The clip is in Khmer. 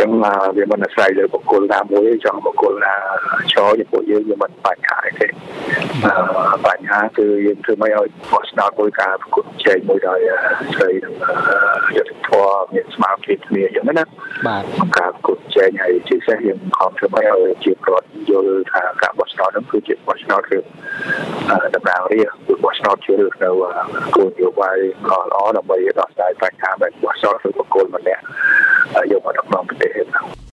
ងវាមិនអាស្រ័យលើបុគ្គលណាមួយចង់បុគ្គលណាឈរចំពោះយើងវាមិនបញ្ហាទេបញ្ហាគឺយើងធ្វើម៉េចឲ្យបោះឆ្នោតមួយការប្រកួតប្រជែងមួយដោយស្រីនឹងយុទ្ធធម៌មានស្មារតីគ្នាយ៉ាងណាបាទការប្រកួតប្រជែងហើយជាពិសេសយើងខំធ្វើម៉េចឲ្យជាប្រវត្តិយល់ថាការបោះឆ្នោតនោះគឺជាបោះឆ្នោតគឺតំណាងរាស្ត្របោះឆ្នោតជ្រើសរើសនៅគោលនយោបាយល្អដើម្បីដោះស្រាយបញ្ហាបែបបោះឆ្នោតឬបុគ្គលម្នាក់យកមកដឹកនាំប្រទេស